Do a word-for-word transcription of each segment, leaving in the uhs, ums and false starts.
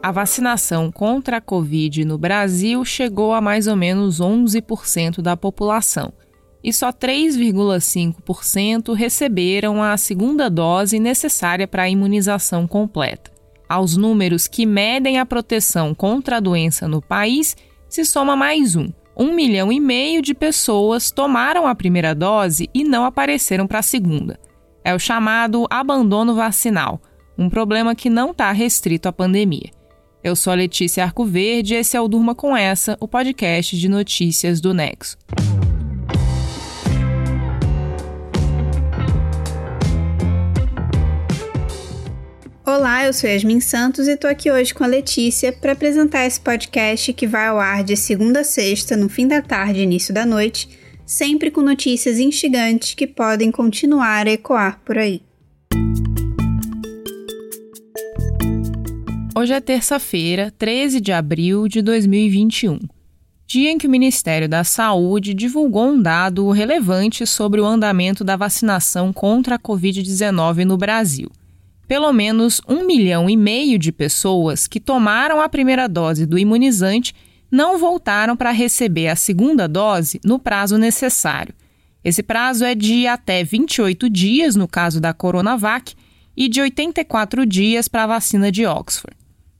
A vacinação contra a Covid no Brasil chegou a mais ou menos onze por cento da população e só três vírgula cinco por cento receberam a segunda dose necessária para a imunização completa. Aos números que medem a proteção contra a doença no país, se soma mais um. Um milhão e meio de pessoas tomaram a primeira dose e não apareceram para a segunda. É o chamado abandono vacinal, um problema que não está restrito à pandemia. Eu sou a Letícia Arcoverde e esse é o Durma Com Essa, o podcast de notícias do Nexo. Olá, eu sou Yasmin Santos e estou aqui hoje com a Letícia para apresentar esse podcast que vai ao ar de segunda a sexta, no fim da tarde e início da noite, sempre com notícias instigantes que podem continuar a ecoar por aí. Hoje é terça-feira, treze de abril de dois mil e vinte e um, dia em que o Ministério da Saúde divulgou um dado relevante sobre o andamento da vacinação contra a covid dezenove no Brasil. Pelo menos um milhão e meio de pessoas que tomaram a primeira dose do imunizante não voltaram para receber a segunda dose no prazo necessário. Esse prazo é de até vinte e oito dias no caso da Coronavac e de oitenta e quatro dias para a vacina de Oxford.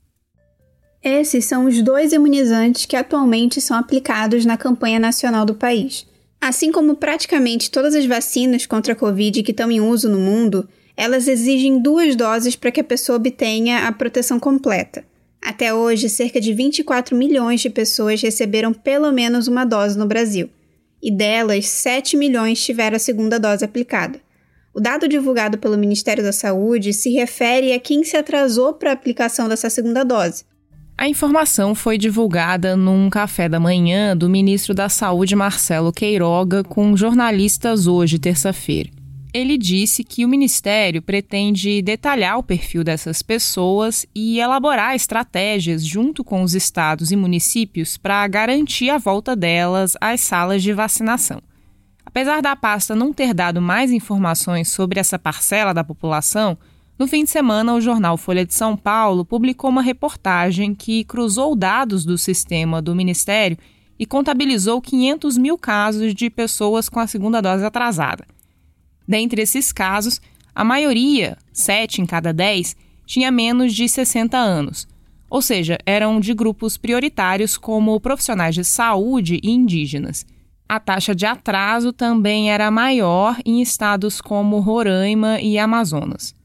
Esses são os dois imunizantes que atualmente são aplicados na campanha nacional do país. Assim como praticamente todas as vacinas contra a Covid que estão em uso no mundo, elas exigem duas doses para que a pessoa obtenha a proteção completa. Até hoje, cerca de vinte e quatro milhões de pessoas receberam pelo menos uma dose no Brasil, e delas, sete milhões tiveram a segunda dose aplicada. O dado divulgado pelo Ministério da Saúde se refere a quem se atrasou para a aplicação dessa segunda dose. A informação foi divulgada num café da manhã do ministro da Saúde, Marcelo Queiroga, com jornalistas hoje, terça-feira. Ele disse que o Ministério pretende detalhar o perfil dessas pessoas e elaborar estratégias junto com os estados e municípios para garantir a volta delas às salas de vacinação. Apesar da pasta não ter dado mais informações sobre essa parcela da população, no fim de semana o jornal Folha de São Paulo publicou uma reportagem que cruzou dados do sistema do Ministério e contabilizou quinhentos mil casos de pessoas com a segunda dose atrasada. Dentre esses casos, a maioria, sete em cada dez, tinha menos de sessenta anos, ou seja, eram de grupos prioritários como profissionais de saúde e indígenas. A taxa de atraso também era maior em estados como Roraima e Amazonas.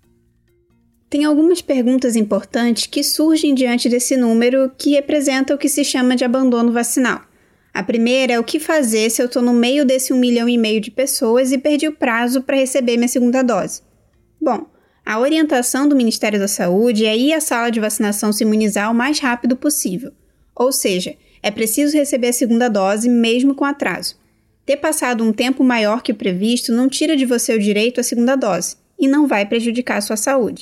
Tem algumas perguntas importantes que surgem diante desse número que representa o que se chama de abandono vacinal. A primeira é o que fazer se eu estou no meio desse um milhão e meio de pessoas e perdi o prazo para receber minha segunda dose. Bom, a orientação do Ministério da Saúde é ir à sala de vacinação se imunizar o mais rápido possível. Ou seja, é preciso receber a segunda dose mesmo com atraso. Ter passado um tempo maior que o previsto não tira de você o direito à segunda dose e não vai prejudicar a sua saúde.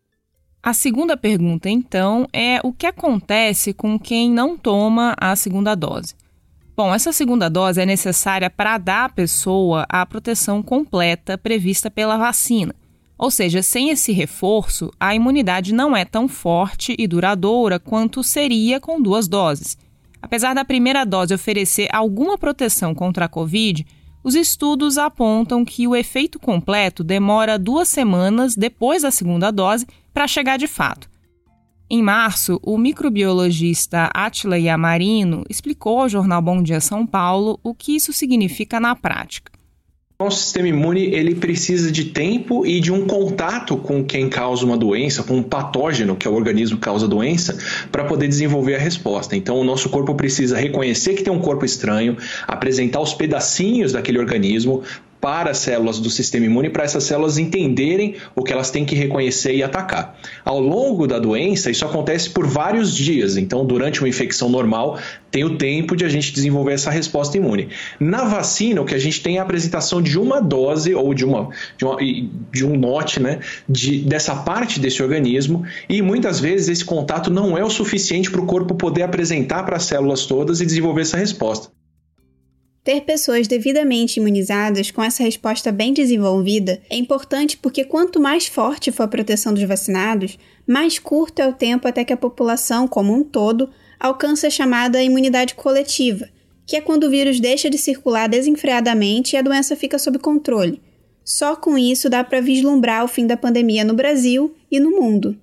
A segunda pergunta, então, é o que acontece com quem não toma a segunda dose? Bom, essa segunda dose é necessária para dar à pessoa a proteção completa prevista pela vacina. Ou seja, sem esse reforço, a imunidade não é tão forte e duradoura quanto seria com duas doses. Apesar da primeira dose oferecer alguma proteção contra a Covid, os estudos apontam que o efeito completo demora duas semanas depois da segunda dose para chegar de fato. Em março, o microbiologista Átila Yamarino explicou ao jornal Bom Dia São Paulo o que isso significa na prática. O sistema imune ele precisa de tempo e de um contato com quem causa uma doença, com um patógeno, que é o organismo que causa a doença, para poder desenvolver a resposta. Então, o nosso corpo precisa reconhecer que tem um corpo estranho, apresentar os pedacinhos daquele organismo para as células do sistema imune, para essas células entenderem o que elas têm que reconhecer e atacar. Ao longo da doença, isso acontece por vários dias. Então, durante uma infecção normal, tem o tempo de a gente desenvolver essa resposta imune. Na vacina, o que a gente tem é a apresentação de uma dose ou de, uma, de, uma, de um lote, né, de, dessa parte desse organismo, e muitas vezes esse contato não é o suficiente para o corpo poder apresentar para as células todas e desenvolver essa resposta. Ter pessoas devidamente imunizadas com essa resposta bem desenvolvida é importante porque quanto mais forte for a proteção dos vacinados, mais curto é o tempo até que a população, como um todo, alcance a chamada imunidade coletiva, que é quando o vírus deixa de circular desenfreadamente e a doença fica sob controle. Só com isso dá para vislumbrar o fim da pandemia no Brasil e no mundo.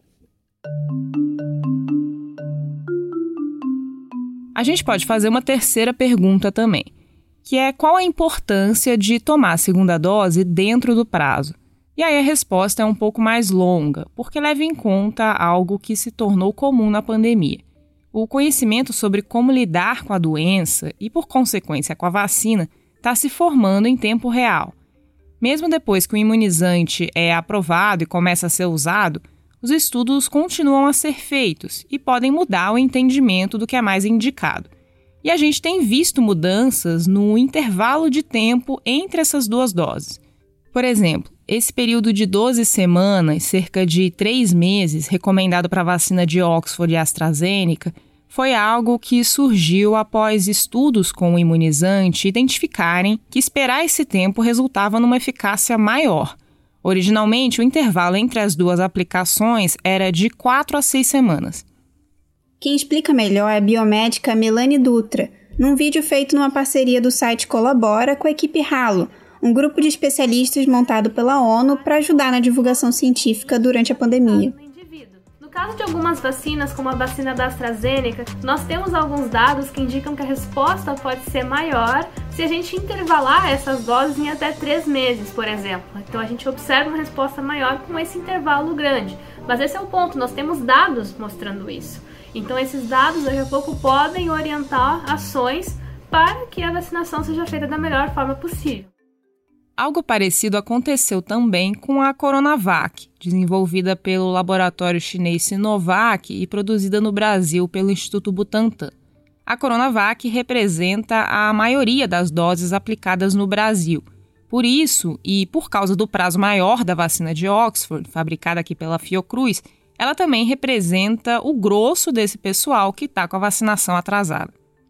A gente pode fazer uma terceira pergunta também, que é qual a importância de tomar a segunda dose dentro do prazo? E aí a resposta é um pouco mais longa, porque leva em conta algo que se tornou comum na pandemia. O conhecimento sobre como lidar com a doença e, por consequência, com a vacina, está se formando em tempo real. Mesmo depois que o imunizante é aprovado e começa a ser usado, os estudos continuam a ser feitos e podem mudar o entendimento do que é mais indicado. E a gente tem visto mudanças no intervalo de tempo entre essas duas doses. Por exemplo, esse período de doze semanas, cerca de três meses, recomendado para a vacina de Oxford e AstraZeneca, foi algo que surgiu após estudos com o imunizante identificarem que esperar esse tempo resultava numa eficácia maior. Originalmente, o intervalo entre as duas aplicações era de quatro a seis semanas. Quem explica melhor é a biomédica Melanie Dutra, num vídeo feito numa parceria do site Colabora com a equipe Halo, um grupo de especialistas montado pela ONU para ajudar na divulgação científica durante a pandemia. No caso de algumas vacinas, como a vacina da AstraZeneca, nós temos alguns dados que indicam que a resposta pode ser maior se a gente intervalar essas doses em até três meses, por exemplo. Então a gente observa uma resposta maior com esse intervalo grande. Mas esse é o ponto, nós temos dados mostrando isso. Então esses dados daqui a pouco podem orientar ações para que a vacinação seja feita da melhor forma possível. Algo parecido aconteceu também com a Coronavac, desenvolvida pelo laboratório chinês Sinovac e produzida no Brasil pelo Instituto Butantan. A Coronavac representa a maioria das doses aplicadas no Brasil. Por isso, e por causa do prazo maior da vacina de Oxford, fabricada aqui pela Fiocruz, ela também representa o grosso desse pessoal que está com a vacinação atrasada.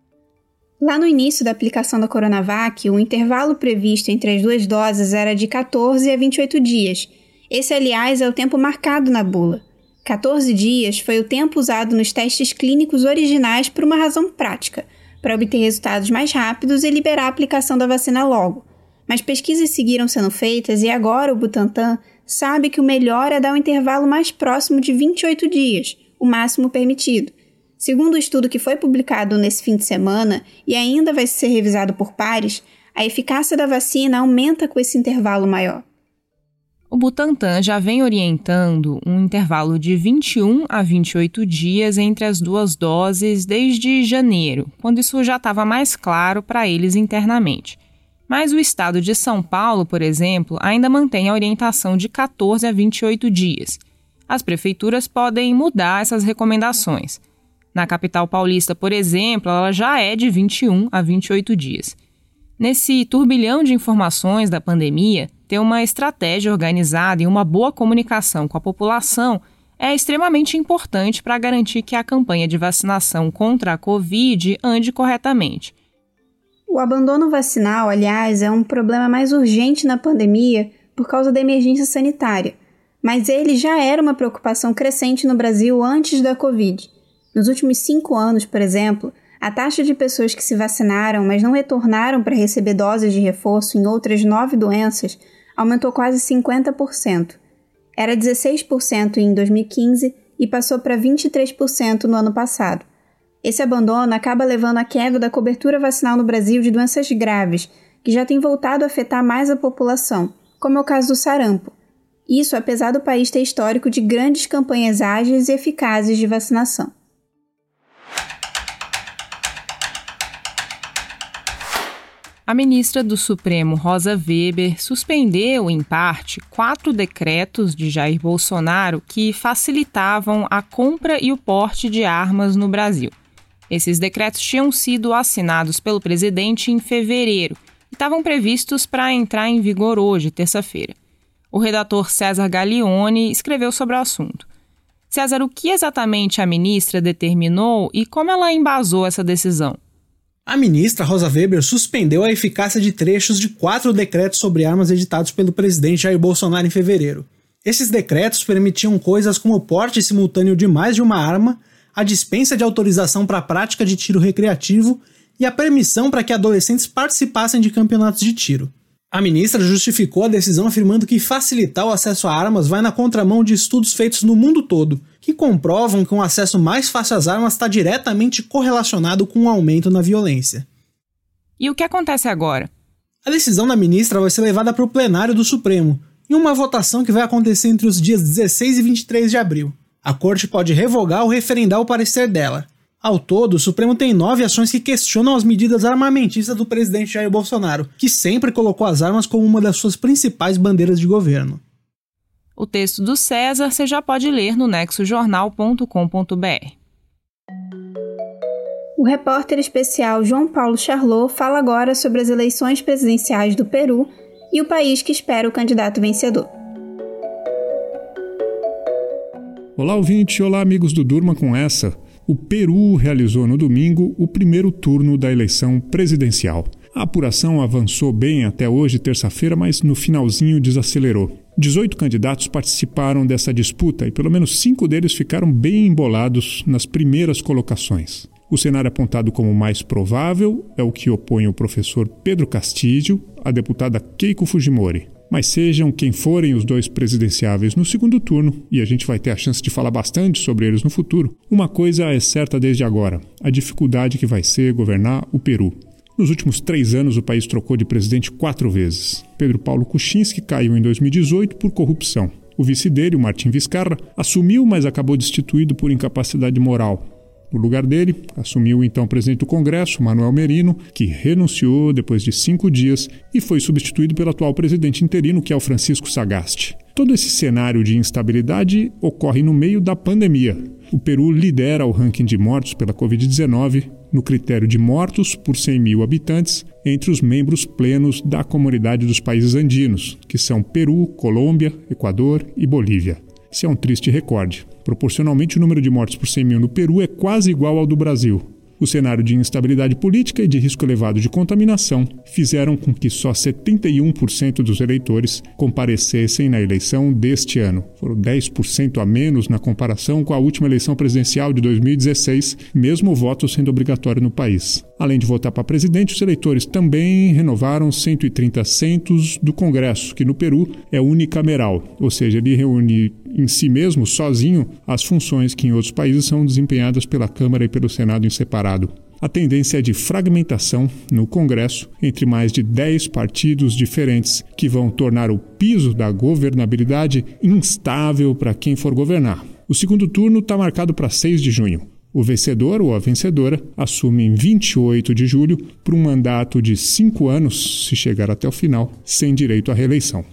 Lá no início da aplicação da Coronavac, o intervalo previsto entre as duas doses era de quatorze a vinte e oito dias. Esse, aliás, é o tempo marcado na bula. quatorze dias foi o tempo usado nos testes clínicos originais por uma razão prática, para obter resultados mais rápidos e liberar a aplicação da vacina logo. Mas pesquisas seguiram sendo feitas e agora o Butantan sabe que o melhor é dar um intervalo mais próximo de vinte e oito dias, o máximo permitido. Segundo o estudo que foi publicado nesse fim de semana e ainda vai ser revisado por pares, a eficácia da vacina aumenta com esse intervalo maior. O Butantan já vem orientando um intervalo de vinte e um a vinte e oito dias entre as duas doses desde janeiro, quando isso já estava mais claro para eles internamente. Mas o estado de São Paulo, por exemplo, ainda mantém a orientação de quatorze a vinte e oito dias. As prefeituras podem mudar essas recomendações. Na capital paulista, por exemplo, ela já é de vinte e um a vinte e oito dias. Nesse turbilhão de informações da pandemia, ter uma estratégia organizada e uma boa comunicação com a população é extremamente importante para garantir que a campanha de vacinação contra a Covid ande corretamente. O abandono vacinal, aliás, é um problema mais urgente na pandemia por causa da emergência sanitária, mas ele já era uma preocupação crescente no Brasil antes da Covid. Nos últimos cinco anos, por exemplo, a taxa de pessoas que se vacinaram, mas não retornaram para receber doses de reforço em outras nove doenças, aumentou quase cinquenta por cento. Era dezesseis por cento em dois mil e quinze e passou para vinte e três por cento no ano passado. Esse abandono acaba levando à queda da cobertura vacinal no Brasil de doenças graves, que já tem voltado a afetar mais a população, como é o caso do sarampo. Isso apesar do país ter histórico de grandes campanhas ágeis e eficazes de vacinação. A ministra do Supremo, Rosa Weber, suspendeu, em parte, quatro decretos de Jair Bolsonaro que facilitavam a compra e o porte de armas no Brasil. Esses decretos tinham sido assinados pelo presidente em fevereiro e estavam previstos para entrar em vigor hoje, terça-feira. O redator César Gaglione escreveu sobre o assunto. César, o que exatamente a ministra determinou e como ela embasou essa decisão? A ministra Rosa Weber suspendeu a eficácia de trechos de quatro decretos sobre armas editados pelo presidente Jair Bolsonaro em fevereiro. Esses decretos permitiam coisas como o porte simultâneo de mais de uma arma, a dispensa de autorização para a prática de tiro recreativo e a permissão para que adolescentes participassem de campeonatos de tiro. A ministra justificou a decisão afirmando que facilitar o acesso a armas vai na contramão de estudos feitos no mundo todo, que comprovam que um acesso mais fácil às armas está diretamente correlacionado com um aumento na violência. E o que acontece agora? A decisão da ministra vai ser levada para o plenário do Supremo, em uma votação que vai acontecer entre os dias dezesseis e vinte e três de abril. A corte pode revogar ou referendar o parecer dela. Ao todo, o Supremo tem nove ações que questionam as medidas armamentistas do presidente Jair Bolsonaro, que sempre colocou as armas como uma das suas principais bandeiras de governo. O texto do César você já pode ler no nexo jornal ponto com ponto b r. O repórter especial João Paulo Charlot fala agora sobre as eleições presidenciais do Peru e o país que espera o candidato vencedor. Olá, ouvinte! Olá, amigos do Durma com Essa. O Peru realizou no domingo o primeiro turno da eleição presidencial. A apuração avançou bem até hoje, terça-feira, mas no finalzinho desacelerou. dezoito candidatos participaram dessa disputa e pelo menos cinco deles ficaram bem embolados nas primeiras colocações. O cenário apontado como mais provável é o que opõe o professor Pedro Castillo à deputada Keiko Fujimori. Mas sejam quem forem os dois presidenciáveis no segundo turno, e a gente vai ter a chance de falar bastante sobre eles no futuro, uma coisa é certa desde agora: a dificuldade que vai ser governar o Peru. Nos últimos três anos, o país trocou de presidente quatro vezes. Pedro Paulo Kuczynski caiu em dois mil e dezoito por corrupção. O vice dele, o Martín Vizcarra, assumiu, mas acabou destituído por incapacidade moral. No lugar dele, assumiu o então presidente do Congresso, Manuel Merino, que renunciou depois de cinco dias e foi substituído pelo atual presidente interino, que é o Francisco Sagasti. Todo esse cenário de instabilidade ocorre no meio da pandemia. O Peru lidera o ranking de mortos pela covid dezenove no critério de mortos por cem mil habitantes entre os membros plenos da Comunidade dos Países Andinos, que são Peru, Colômbia, Equador e Bolívia. Esse é um triste recorde. Proporcionalmente, o número de mortes por cem mil no Peru é quase igual ao do Brasil. O cenário de instabilidade política e de risco elevado de contaminação fizeram com que só setenta e um por cento dos eleitores comparecessem na eleição deste ano. Foram dez por cento a menos na comparação com a última eleição presidencial de dois mil e dezesseis, mesmo o voto sendo obrigatório no país. Além de votar para presidente, os eleitores também renovaram cento e trinta assentos do Congresso, que no Peru é unicameral, ou seja, ele reúne em si mesmo, sozinho, as funções que em outros países são desempenhadas pela Câmara e pelo Senado em separado. A tendência é de fragmentação no Congresso entre mais de dez partidos diferentes, que vão tornar o piso da governabilidade instável para quem for governar. O segundo turno está marcado para seis de junho. O vencedor ou a vencedora assume em vinte e oito de julho por um mandato de cinco anos, se chegar até o final, sem direito à reeleição.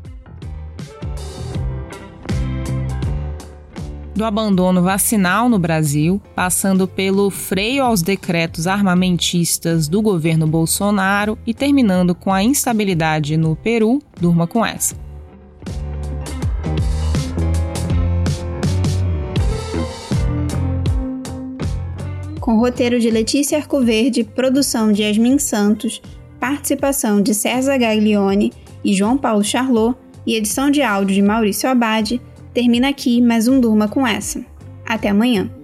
Do abandono vacinal no Brasil, passando pelo freio aos decretos armamentistas do governo Bolsonaro e terminando com a instabilidade no Peru, durma com essa. Com roteiro de Letícia Arcoverde, produção de Yasmin Santos, participação de César Gaglione e João Paulo Charlot e edição de áudio de Maurício Abad, termina aqui mais um Durma com Essa. Até amanhã.